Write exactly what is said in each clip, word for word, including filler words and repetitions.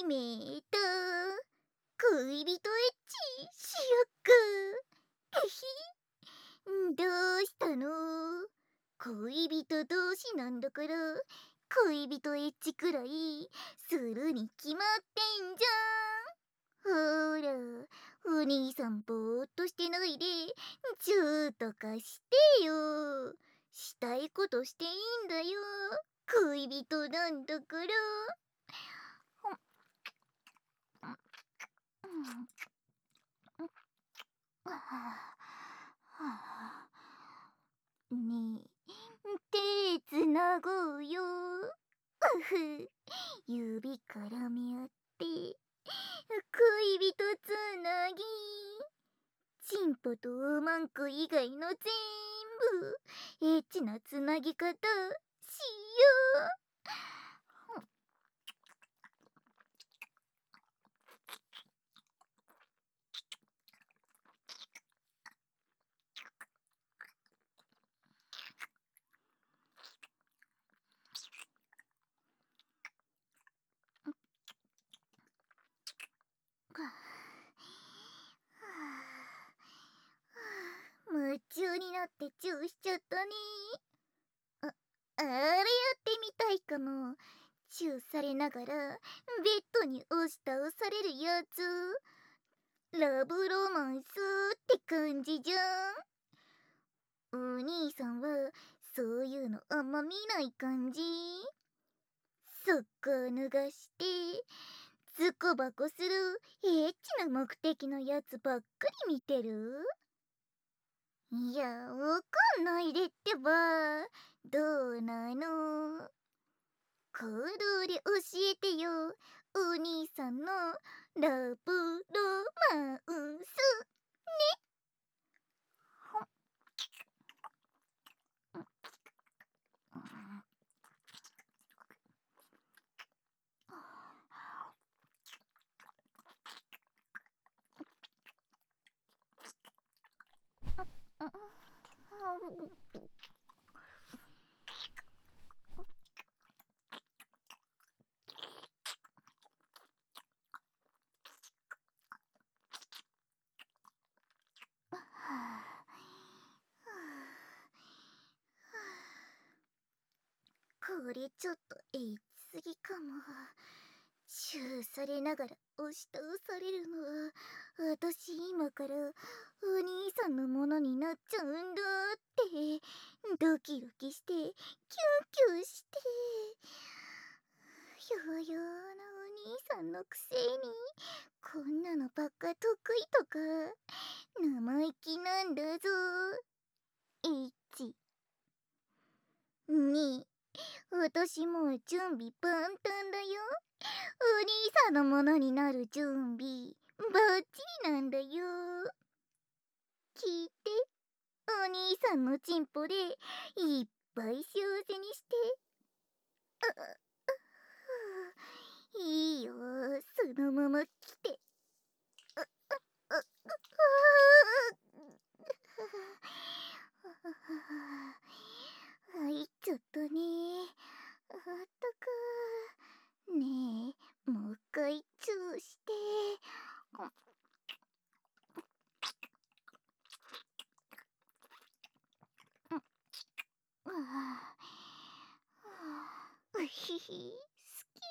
めた恋人エッチしよっか。えひ、どうしたの？恋人同士なんだから恋人エッチくらいするに決まってんじゃん。ほら、お兄さんぼーっとしてないでチューとかしてよ。したいことしていいんだよ、恋人なんだから。ねえ、手つなごうよ。うふ、指絡み合って恋人つなぎ。チンポとウマンコ以外の全部エッチなつなぎ方しよう。夢中になってチューしちゃったね。あ、あれやってみたいかも。チューされながらベッドに押し倒されるやつ。ラブロマンスって感じじゃん。お兄さんはそういうのあんま見ない感じ。そっか脱がしてズコバコするエッチな目的のやつばっかり見てる？いや、わかんないでってば。どうなの？行動で教えてよ、お兄さんのラブロマンス。これちょっとエッチすぎかも。チューされながら押し倒されるのは私今からお兄さんのものになっちゃうんだってドキドキしてキュンキュンして。よよーなお兄さんのくせにこんなのばっか得意とか生意気なんだぞ。エッチに私もう準備万端だよ。お兄さんのものになる準備バッチリなんだよ。聞いて、お兄さんのチンポでいっぱい幸せにして。いいよ、そのまま来て。入っちゃったね。あったか。ねえ、もう一回チューして。うひひ、好き。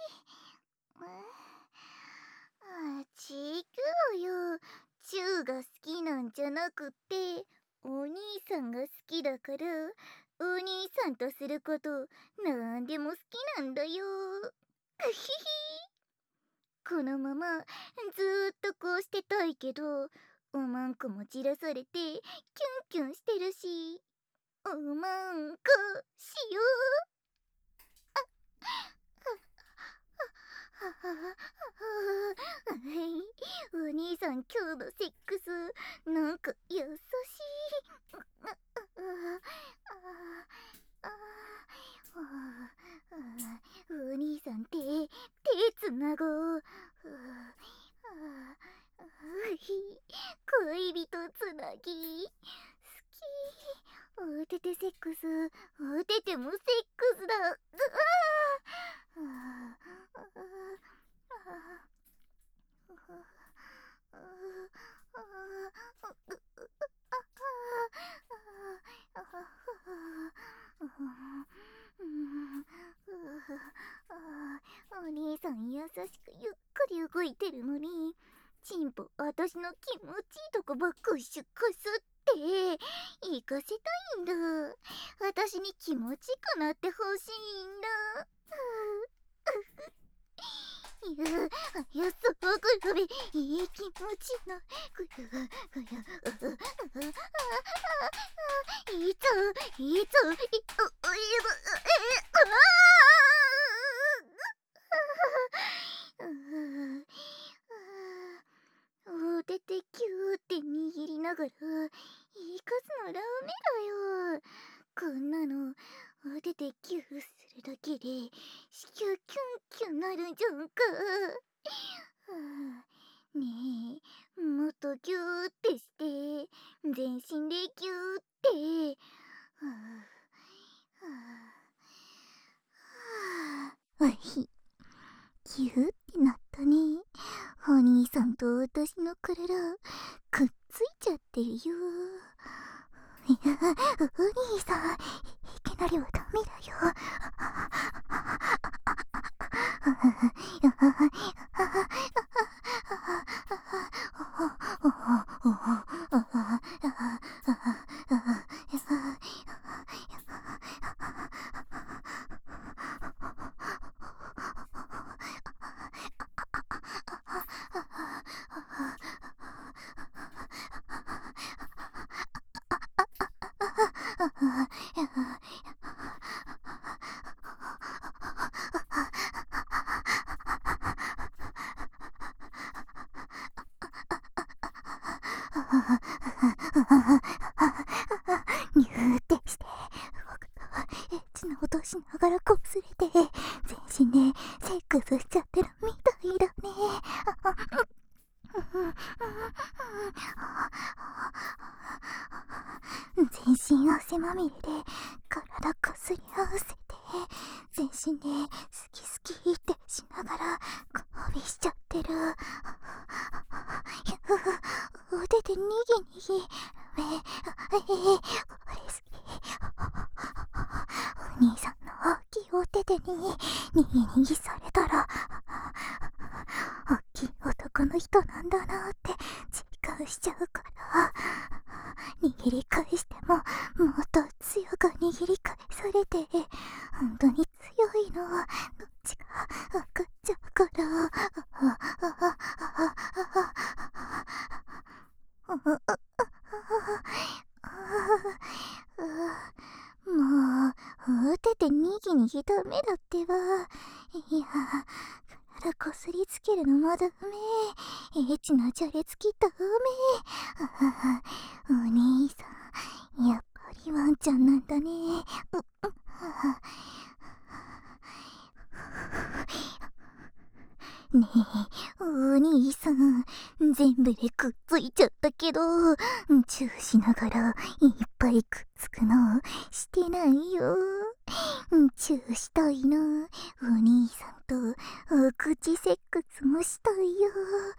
あ、違うよ。チューが好きなんじゃなくて、お兄さんが好きだから、お兄さんとすることなんでも好きなんだよ。うひひ。このままずーっとこうしてたいけど、おまんこもじらされてキュンキュンしてるし、おまんこしよう。お兄さん今日のセックスなんか優しい。お兄さん手手つなごう。恋人つなぎ好き。おててセックス、おててもセックスだ。 優しくゆっくり動いてるのに、チンポ私の気持ちいいとこばっかしゅかすって行かせたいんだ。私に気持ちよくなってほしいんだ。いや、いや、すごくやべ、いい気持ちな。ぐやぐや、いいぞ、いいぞ、い、お、いいぞ、え、あ、お手でキューって握りながら、いかすのラメだよ。こんなの、お手でキューするだけで、子宮キュンキュンなるじゃんか。はあ、ねえ、もっとギューってして、全身でギューって。はあ、はあ、はあ、おい、ギューってなったね。お兄さんと私の体、くっついちゃってるよ。いや、お兄さん、いきなりはダメだよ。ニューってして、エッチな音しながらこすれて、全身でセックスしちゃってるみたいだね。全身汗まみれで体こすり合わせて、全身で好き好きってしながら交尾しちゃってる。腕でにぎにぎ、ええ、これ好き。お兄さんの大きいお手でににぎにぎされたら、大きい男の人なんだなって実感しちゃうから、握り返してももっと強く握り返されて、本当に強いのはどっちか分かっちゃうから。もう、お手でにぎにぎダメだってば。いや、体こすりつけるのもダメ。エッチなじゃれつきダメ。お兄さん、やっぱりワンちゃんなんだね。うっねえ、お兄さん、全部でくっついちゃったけど、チューしながらいっぱいくっつくのしてないよ。チューしたいな。お兄さんとお口セックスもしたいよ。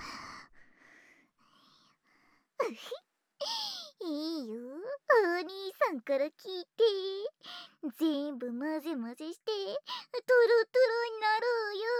いいよ、お兄さんから聞いて。全部混ぜ混ぜしてトロトロになろうよ。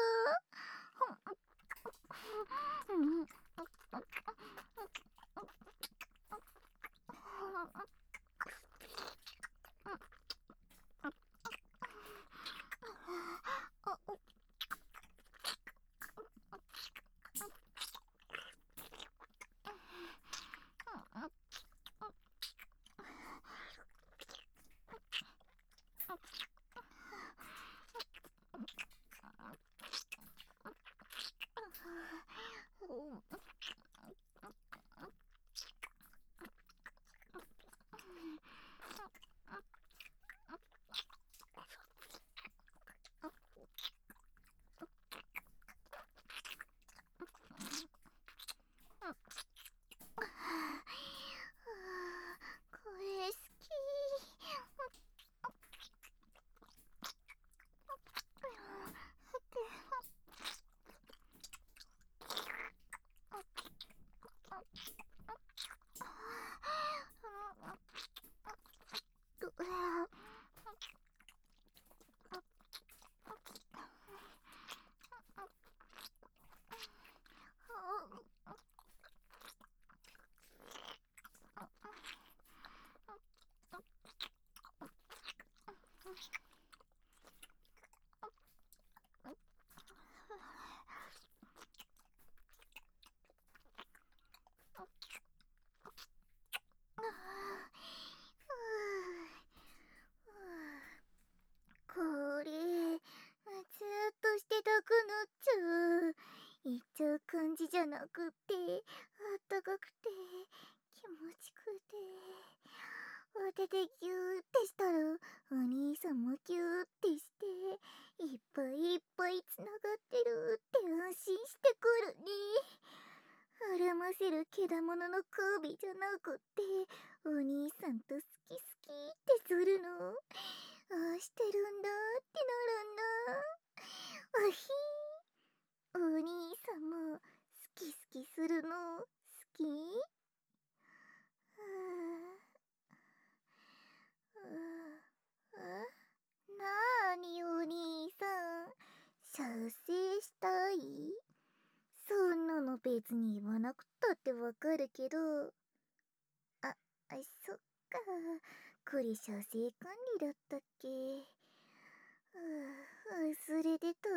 なくってあったかくて気持ちくて、当ててギューってしたらお兄さんもギューってしていっぱいいっぱいつながってるって安心してくるね。絡ませるけだものの首じゃなくってお兄さんと好き好きってするの、ああしてるんだってなるんだ。あひー、お兄さんも好き好きするの好き？はあ、はあ、なーにお兄さん、射精したい？そんなの別に言わなくたってわかるけど。あ、あ、そっか。これ射精管理だったっけ？はあ、忘れてた。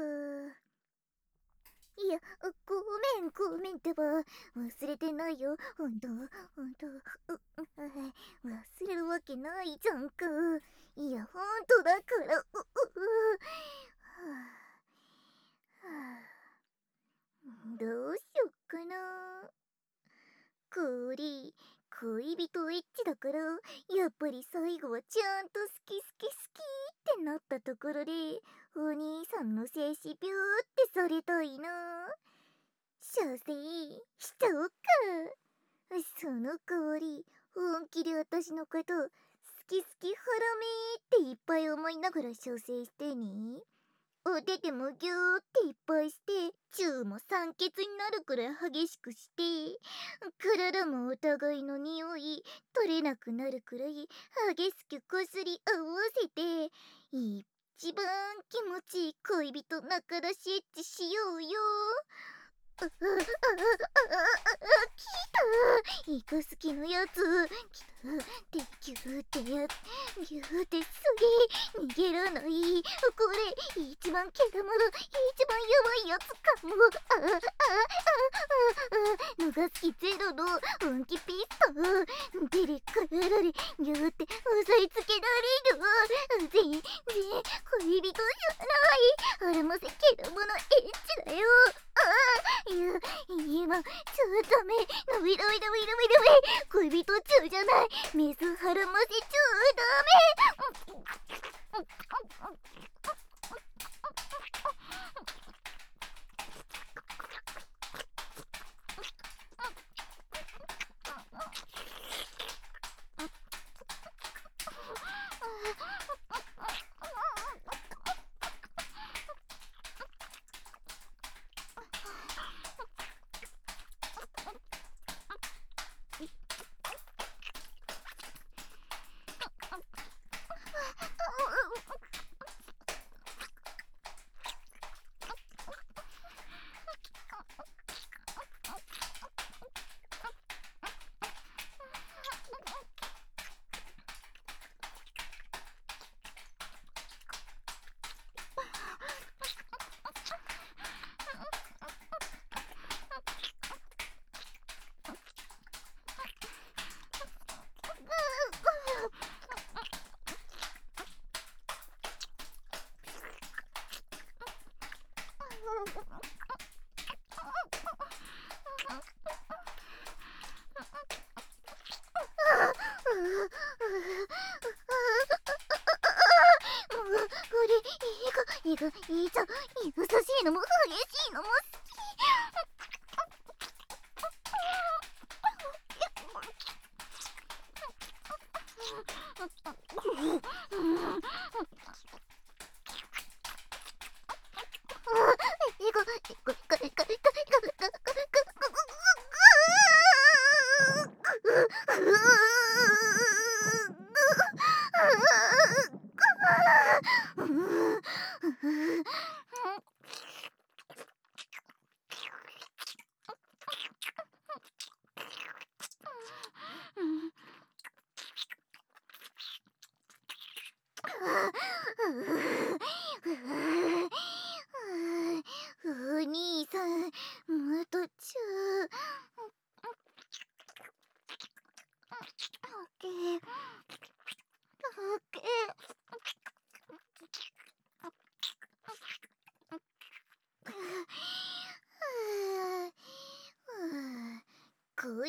いや、ごめんごめんってば、忘れてないよ、ほんと、ほんと、う、忘れるわけないじゃんか。いや、ほんとだから、う、う、う、はあ、はあ、どうしよっかな。これ、恋人エッチだから、やっぱり最後はちゃんと好き好き好きってなったところで、お兄さんの精子ビューってされたいな。射精しちゃおっか。その代わり、本気で私のこと、好き好きハラメーっていっぱい思いながら射精してね。お手手もギューっていっぱいして、チューも酸欠になるくらい激しくして、体もお互いの匂い取れなくなるくらい激しくこすり合わせて、一番気持ちいい恋人仲出しエッチしようよ。あ、あ、あ、あ、あ、あ、来た、イカ好きのやつ来た。で、ギューってやっギューってすげえ逃げらない。これ一番毛玉の一番やばいやつかも。あああああ、逃す気ゼロの本気ピストン。手で体でギューって押さえつけられる。全然恋人じゃない。あらませ毛玉のエッチだよ。ああ、いや、今ちょっと目伸び伸び伸び伸び伸び恋人中じゃない、メスハラませちゃダメ。いがいいじゃん、優しいのも激しいのも好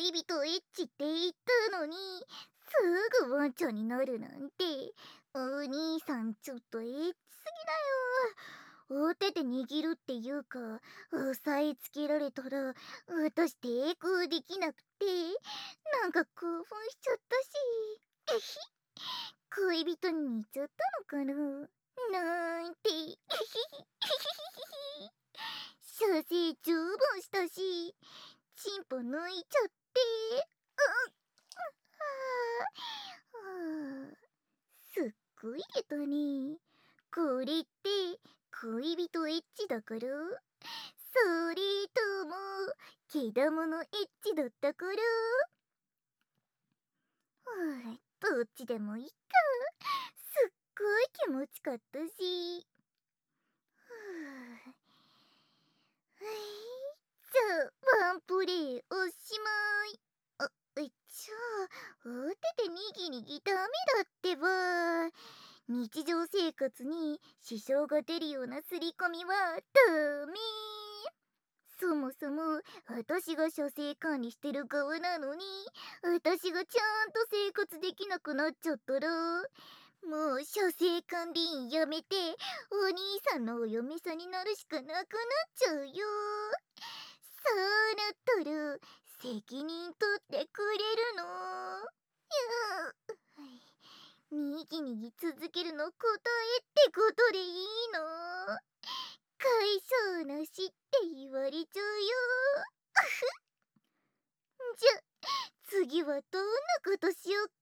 恋人エッチって言ったのにすぐワンちゃんになるなんて、お兄さんちょっとエッチすぎだよ。大手で握るっていうか、押さえつけられたら私抵抗できなくて、なんか興奮しちゃったし、恋人に似ちゃったのかななんて。射精十分したし、チンポ抜いちゃって、うん、はあ、すっごい出たね。これって恋人エッチだから、それともけだものエッチだったから、はあ、どっちでもいいか。すっごい気持ちかったし。はあ、はい、じゃあワンプレイおしまい。あ、えじゃあ大手でにぎにぎダメだってば。日常生活に支障が出るような刷り込みはダメ。そもそも私が射精管理してる側なのに、私がちゃんと生活できなくなっちゃったら、もう射精管理員やめてお兄さんのお嫁さんになるしかなくなっちゃうよ。そうなったら責任取ってくれるの？にぎにぎ続けるの答えってことでいいの？解消なしって言われちゃうよ。じゃ、次はどんなことしよっ